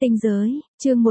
Tinh giới, chương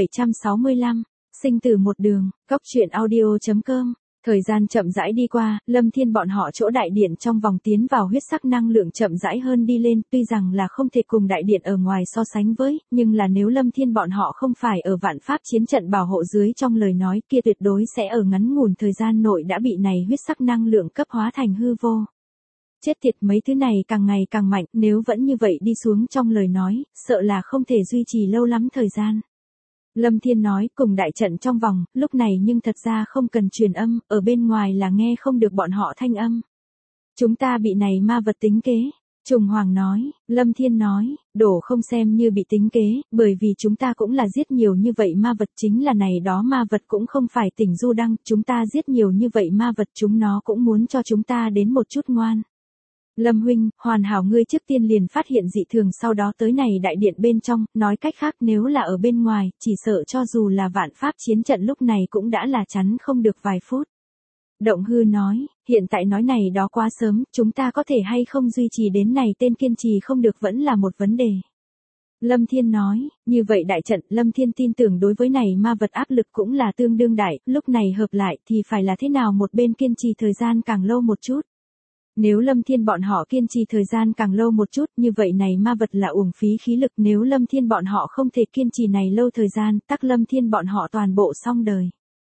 1765, sinh tử một đường, Cốc truyện audio.com. Thời gian chậm rãi đi qua, Lâm Thiên bọn họ chỗ đại điện trong vòng tiến vào huyết sắc năng lượng chậm rãi hơn đi lên, tuy rằng là không thể cùng đại điện ở ngoài so sánh với, nhưng là nếu Lâm Thiên bọn họ không phải ở vạn pháp chiến trận bảo hộ dưới trong lời nói kia tuyệt đối sẽ ở ngắn ngủn thời gian nội đã bị này huyết sắc năng lượng cấp hóa thành hư vô. Chết tiệt, mấy thứ này càng ngày càng mạnh, nếu vẫn như vậy đi xuống trong lời nói, sợ là không thể duy trì lâu lắm thời gian. Lâm Thiên nói, cùng đại trận trong vòng, lúc này nhưng thật ra không cần truyền âm, ở bên ngoài là nghe không được bọn họ thanh âm. Chúng ta bị này ma vật tính kế. Trùng Hoàng nói, Lâm Thiên nói, đổ không xem như bị tính kế, bởi vì chúng ta cũng là giết nhiều như vậy ma vật, chính là này đó ma vật cũng không phải tỉnh du đăng, chúng ta giết nhiều như vậy ma vật chúng nó cũng muốn cho chúng ta đến một chút ngoan. Lâm huynh, hoàn hảo, ngươi trước tiên liền phát hiện dị thường, sau đó tới này đại điện bên trong, nói cách khác nếu là ở bên ngoài, chỉ sợ cho dù là vạn pháp chiến trận lúc này cũng đã là chắn không được vài phút. Động Hư nói, hiện tại nói này đó quá sớm, chúng ta có thể hay không duy trì đến này tên kiên trì không được vẫn là một vấn đề. Lâm Thiên nói, như vậy đại trận, Lâm Thiên tin tưởng đối với này ma vật áp lực cũng là tương đương đại, lúc này hợp lại thì phải là thế nào một bên kiên trì thời gian càng lâu một chút. Nếu Lâm Thiên bọn họ kiên trì thời gian càng lâu một chút, như vậy này ma vật là uổng phí khí lực, nếu Lâm Thiên bọn họ không thể kiên trì này lâu thời gian, tắc Lâm Thiên bọn họ toàn bộ xong đời.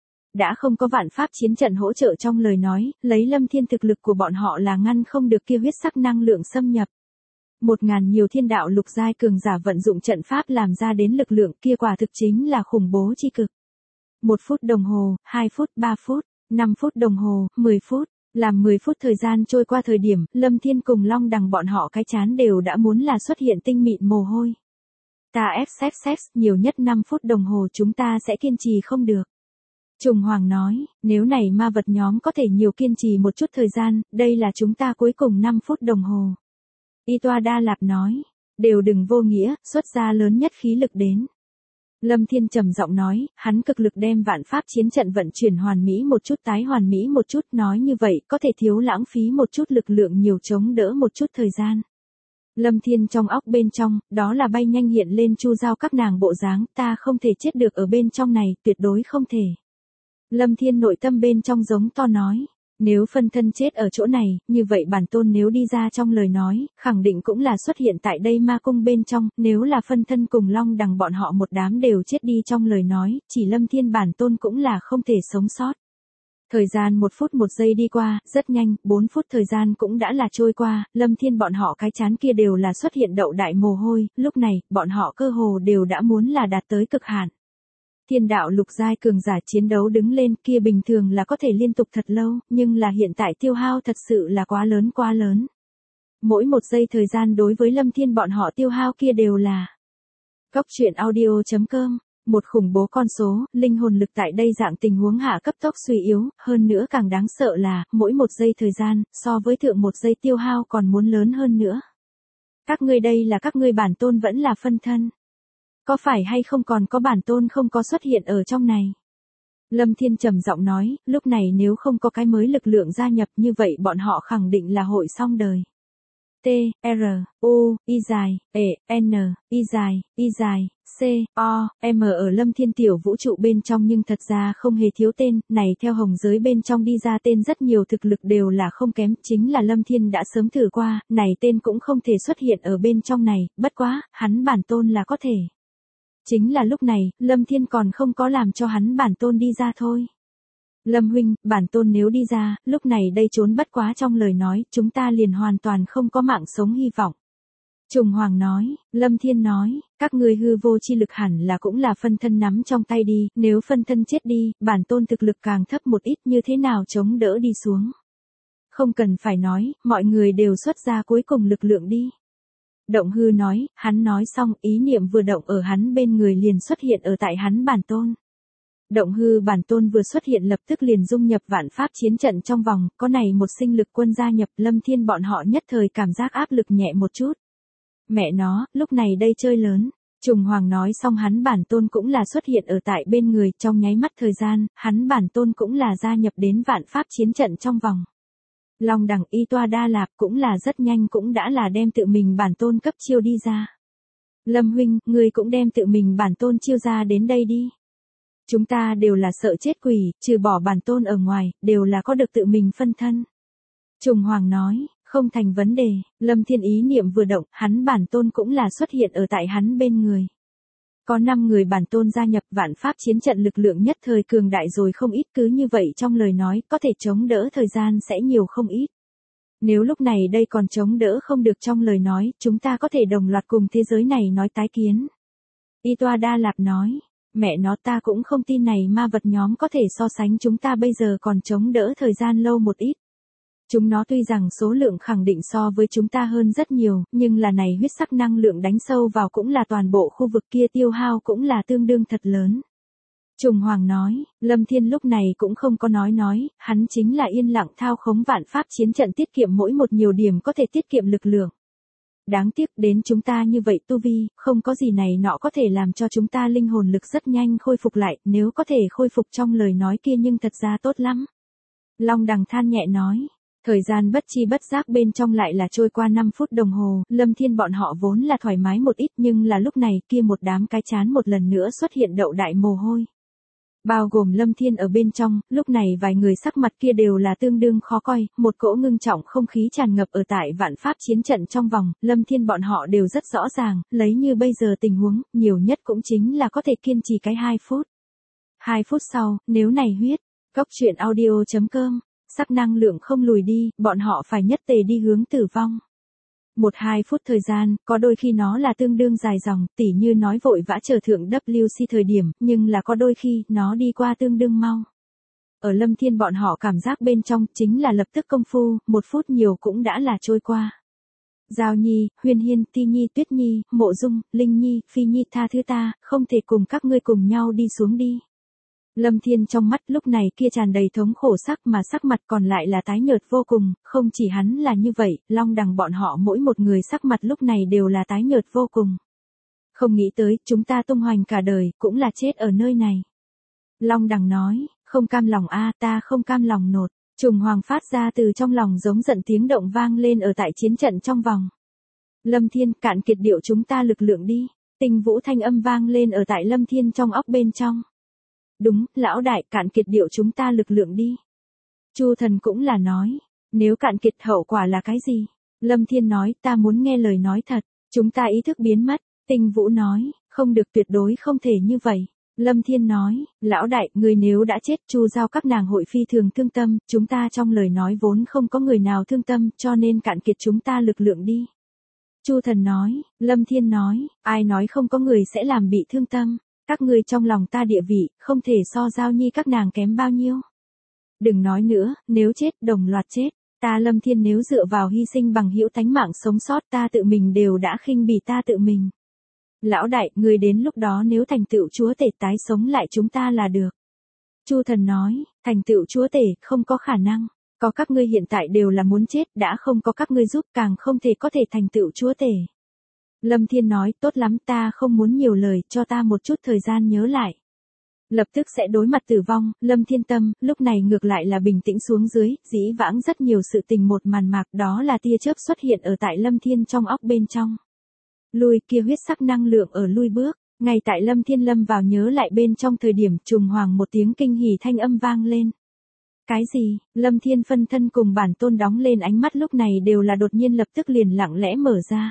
Đã không có vạn pháp chiến trận hỗ trợ trong lời nói, lấy Lâm Thiên thực lực của bọn họ là ngăn không được kia huyết sắc năng lượng xâm nhập. 1000 nhiều thiên đạo lục giai cường giả vận dụng trận pháp làm ra đến lực lượng kia quả thực chính là khủng bố chi cực. 1 phút đồng hồ, 2 phút, 3 phút, 5 phút đồng hồ, 10 phút. Làm 10 phút thời gian trôi qua thời điểm, Lâm Thiên cùng Long Đằng bọn họ cái chán đều đã muốn là xuất hiện tinh mịn mồ hôi. Ta xếp, nhiều nhất 5 phút đồng hồ chúng ta sẽ kiên trì không được. Trùng Hoàng nói, nếu này ma vật nhóm có thể nhiều kiên trì một chút thời gian, đây là chúng ta cuối cùng 5 phút đồng hồ. Y Toa Đa Lạp nói, đều đừng vô nghĩa, xuất ra lớn nhất khí lực đến. Lâm Thiên trầm giọng nói, hắn cực lực đem vạn pháp chiến trận vận chuyển hoàn mỹ một chút, tái hoàn mỹ một chút, nói như vậy có thể thiếu lãng phí một chút lực lượng, nhiều chống đỡ một chút thời gian. Lâm Thiên trong óc bên trong, đó là bay nhanh hiện lên Chu Giao các nàng bộ dáng, ta không thể chết được ở bên trong này, tuyệt đối không thể. Lâm Thiên nội tâm bên trong giống to nói, nếu phân thân chết ở chỗ này, như vậy bản tôn nếu đi ra trong lời nói, khẳng định cũng là xuất hiện tại đây ma cung bên trong, nếu là phân thân cùng Long Đằng bọn họ một đám đều chết đi trong lời nói, chỉ Lâm Thiên bản tôn cũng là không thể sống sót. Thời gian 1 phút 1 giây đi qua, rất nhanh, 4 phút thời gian cũng đã là trôi qua, Lâm Thiên bọn họ cái chán kia đều là xuất hiện đậu đại mồ hôi, lúc này, bọn họ cơ hồ đều đã muốn là đạt tới cực hạn. Thiên đạo lục giai cường giả chiến đấu đứng lên kia bình thường là có thể liên tục thật lâu, nhưng là hiện tại tiêu hao thật sự là quá lớn. Mỗi 1 giây thời gian đối với Lâm Thiên bọn họ tiêu hao kia đều là. Cốc truyện audio.com, một khủng bố con số, linh hồn lực tại đây dạng tình huống hạ cấp tốc suy yếu, hơn nữa càng đáng sợ là, mỗi 1 giây thời gian, so với thượng 1 giây tiêu hao còn muốn lớn hơn nữa. Các ngươi đây là các ngươi bản tôn vẫn là phân thân. Có phải hay không còn có bản tôn không có xuất hiện ở trong này? Lâm Thiên trầm giọng nói, lúc này nếu không có cái mới lực lượng gia nhập như vậy bọn họ khẳng định là hội xong đời. T, R, U, I dài, E, N, I dài, C, O, M ở Lâm Thiên tiểu vũ trụ bên trong nhưng thật ra không hề thiếu tên, này theo hồng giới bên trong đi ra tên rất nhiều thực lực đều là không kém, chính là Lâm Thiên đã sớm thử qua, này tên cũng không thể xuất hiện ở bên trong này, bất quá, hắn bản tôn là có thể. Chính là lúc này, Lâm Thiên còn không có làm cho hắn bản tôn đi ra thôi. Lâm huynh, bản tôn nếu đi ra, lúc này đây trốn bất quá trong lời nói, chúng ta liền hoàn toàn không có mạng sống hy vọng. Trùng Hoàng nói, Lâm Thiên nói, các ngươi hư vô chi lực hẳn là cũng là phân thân nắm trong tay đi, nếu phân thân chết đi, bản tôn thực lực càng thấp một ít như thế nào chống đỡ đi xuống. Không cần phải nói, mọi người đều xuất ra cuối cùng lực lượng đi. Động Hư nói, hắn nói xong, ý niệm vừa động ở hắn bên người liền xuất hiện ở tại hắn bản tôn. Động Hư bản tôn vừa xuất hiện lập tức liền dung nhập vạn pháp chiến trận trong vòng, có này một sinh lực quân gia nhập, Lâm Thiên bọn họ nhất thời cảm giác áp lực nhẹ một chút. Mẹ nó, lúc này đây chơi lớn. Trùng Hoàng nói xong hắn bản tôn cũng là xuất hiện ở tại bên người, trong nháy mắt thời gian, hắn bản tôn cũng là gia nhập đến vạn pháp chiến trận trong vòng. Long Đằng Y Toa Đa Lạp cũng là rất nhanh cũng đã là đem tự mình bản tôn cấp chiêu đi ra. Lâm huynh, ngươi cũng đem tự mình bản tôn chiêu ra đến đây đi. Chúng ta đều là sợ chết quỷ, trừ bỏ bản tôn ở ngoài, đều là có được tự mình phân thân. Trùng Hoàng nói, không thành vấn đề, Lâm Thiên ý niệm vừa động, hắn bản tôn cũng là xuất hiện ở tại hắn bên người. Có 5 người bản tôn gia nhập vạn pháp chiến trận lực lượng nhất thời cường đại rồi không ít, cứ như vậy trong lời nói có thể chống đỡ thời gian sẽ nhiều không ít. Nếu lúc này đây còn chống đỡ không được trong lời nói, chúng ta có thể đồng loạt cùng thế giới này nói tái kiến. Y Toa Đa Lạp nói, mẹ nó ta cũng không tin này ma vật nhóm có thể so sánh chúng ta bây giờ còn chống đỡ thời gian lâu một ít. Chúng nó tuy rằng số lượng khẳng định so với chúng ta hơn rất nhiều, nhưng là này huyết sắc năng lượng đánh sâu vào cũng là toàn bộ khu vực kia tiêu hao cũng là tương đương thật lớn. Trùng Hoàng nói, Lâm Thiên lúc này cũng không có nói, hắn chính là yên lặng thao khống vạn pháp chiến trận tiết kiệm mỗi một nhiều điểm có thể tiết kiệm lực lượng. Đáng tiếc đến chúng ta như vậy tu vi, không có gì này nọ có thể làm cho chúng ta linh hồn lực rất nhanh khôi phục lại, nếu có thể khôi phục trong lời nói kia nhưng thật ra tốt lắm. Long Đằng than nhẹ nói. Thời gian bất chi bất giác bên trong lại là trôi qua 5 phút đồng hồ, Lâm Thiên bọn họ vốn là thoải mái một ít nhưng là lúc này kia một đám cái chán một lần nữa xuất hiện đậu đại mồ hôi. Bao gồm Lâm Thiên ở bên trong, lúc này vài người sắc mặt kia đều là tương đương khó coi, một cỗ ngưng trọng không khí tràn ngập ở tại vạn pháp chiến trận trong vòng, Lâm Thiên bọn họ đều rất rõ ràng, lấy như bây giờ tình huống, nhiều nhất cũng chính là có thể kiên trì cái 2 phút. 2 phút sau, nếu này huyết, goctruyện.audio.com sắc năng lượng không lùi đi, bọn họ phải nhất tề đi hướng tử vong. 1-2 phút thời gian, có đôi khi nó là tương đương dài dòng, tỉ như nói vội vã chờ thượng WC thời điểm, nhưng là có đôi khi, nó đi qua tương đương mau. Ở Lâm Thiên bọn họ cảm giác bên trong, chính là lập tức công phu, 1 phút nhiều cũng đã là trôi qua. Giao Nhi, Huyền Hiên, Ti Nhi, Tuyết Nhi, Mộ Dung, Linh Nhi, Phi Nhi tha thứ ta, không thể cùng các ngươi cùng nhau đi xuống đi. Lâm Thiên trong mắt lúc này kia tràn đầy thống khổ sắc mà sắc mặt còn lại là tái nhợt vô cùng, không chỉ hắn là như vậy, Long Đằng bọn họ mỗi một người sắc mặt lúc này đều là tái nhợt vô cùng. Không nghĩ tới, chúng ta tung hoành cả đời, cũng là chết ở nơi này. Long Đằng nói, không cam lòng a, ta không cam lòng nột. Trùng Hoàng phát ra từ trong lòng giống giận tiếng động vang lên ở tại chiến trận trong vòng. Lâm Thiên, cạn kiệt điệu chúng ta lực lượng đi. Tinh vũ thanh âm vang lên ở tại Lâm Thiên trong óc bên trong. Đúng, lão đại, cạn kiệt điệu chúng ta lực lượng đi. Chu Thần cũng là nói, nếu cạn kiệt hậu quả là cái gì? Lâm Thiên nói, ta muốn nghe lời nói thật, chúng ta ý thức biến mất. Tinh Vũ nói, không được, tuyệt đối không thể như vậy. Lâm Thiên nói, lão đại, người nếu đã chết, Chu Giao các nàng hội phi thường thương tâm, chúng ta trong lời nói vốn không có người nào thương tâm, cho nên cạn kiệt chúng ta lực lượng đi. Chu Thần nói, Lâm Thiên nói, ai nói không có người sẽ làm bị thương tâm. Các ngươi trong lòng ta địa vị, không thể so Giao Nhi các nàng kém bao nhiêu. Đừng nói nữa, nếu chết, đồng loạt chết. Ta Lâm Thiên nếu dựa vào hy sinh bằng hữu tánh mạng sống sót, ta tự mình đều đã khinh bỉ ta tự mình. Lão đại, người đến lúc đó nếu thành tựu chúa tể tái sống lại chúng ta là được. Chu Thần nói, thành tựu chúa tể, không có khả năng. Có các ngươi hiện tại đều là muốn chết, đã không có các ngươi giúp càng không thể có thể thành tựu chúa tể. Lâm Thiên nói, tốt lắm, ta không muốn nhiều lời, cho ta một chút thời gian nhớ lại. Lập tức sẽ đối mặt tử vong, Lâm Thiên tâm, lúc này ngược lại là bình tĩnh xuống dưới, dĩ vãng rất nhiều sự tình một màn mạc, đó là tia chớp xuất hiện ở tại Lâm Thiên trong óc bên trong. Lui kia huyết sắc năng lượng ở lui bước, ngay tại Lâm Thiên lâm vào nhớ lại bên trong thời điểm Trùng Hoàng một tiếng kinh hỉ thanh âm vang lên. Cái gì? Lâm Thiên phân thân cùng bản tôn đóng lên ánh mắt lúc này đều là đột nhiên lập tức liền lặng lẽ mở ra.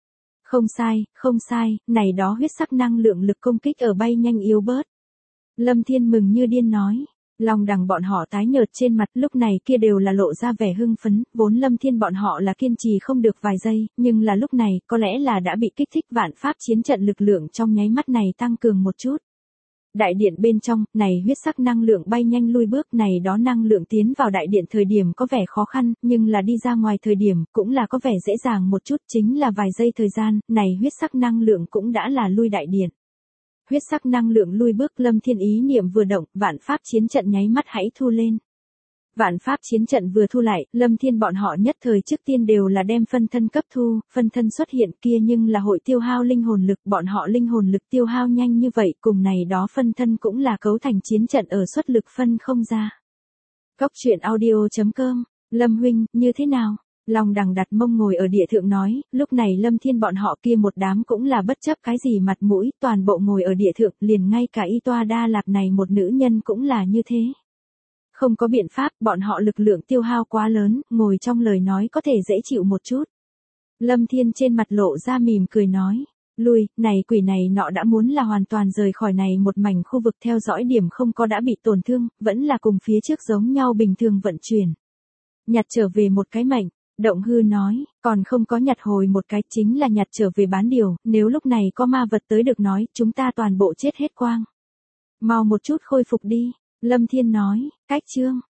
Không sai, này đó huyết sắc năng lượng lực công kích ở bay nhanh yếu bớt. Lâm Thiên mừng như điên nói. Long Đằng bọn họ tái nhợt trên mặt lúc này kia đều là lộ ra vẻ hưng phấn, vốn Lâm Thiên bọn họ là kiên trì không được vài giây, nhưng là lúc này có lẽ là đã bị kích thích vạn pháp chiến trận lực lượng trong nháy mắt này tăng cường một chút. Đại điện bên trong, này huyết sắc năng lượng bay nhanh lui bước, này đó năng lượng tiến vào đại điện thời điểm có vẻ khó khăn, nhưng là đi ra ngoài thời điểm cũng là có vẻ dễ dàng một chút, chính là vài giây thời gian, này huyết sắc năng lượng cũng đã là lui đại điện. Huyết sắc năng lượng lui bước, Lâm Thiên ý niệm vừa động, vạn pháp chiến trận nháy mắt hãy thu lên. Vạn pháp chiến trận vừa thu lại, Lâm Thiên bọn họ nhất thời trước tiên đều là đem phân thân cấp thu, phân thân xuất hiện kia nhưng là hội tiêu hao linh hồn lực, bọn họ linh hồn lực tiêu hao nhanh như vậy, cùng này đó phân thân cũng là cấu thành chiến trận ở xuất lực phân không ra. Goctruyện.audio.com, Lâm huynh, như thế nào? Long Đằng đặt mông ngồi ở địa thượng nói, lúc này Lâm Thiên bọn họ kia một đám cũng là bất chấp cái gì mặt mũi, toàn bộ ngồi ở địa thượng, liền ngay cả Y Toa Đa Lạp này một nữ nhân cũng là như thế. Không có biện pháp, bọn họ lực lượng tiêu hao quá lớn, ngồi trong lời nói có thể dễ chịu một chút. Lâm Thiên trên mặt lộ ra mỉm cười nói, lui, này quỷ này nọ đã muốn là hoàn toàn rời khỏi này một mảnh khu vực theo dõi điểm không có đã bị tổn thương, vẫn là cùng phía trước giống nhau bình thường vận chuyển. Nhặt trở về một cái mệnh. Động Hư nói, còn không có nhặt hồi một cái chính là nhặt trở về bán điều, nếu lúc này có ma vật tới được nói, chúng ta toàn bộ chết hết quang. Mau một chút khôi phục đi, Lâm Thiên nói, cách chương.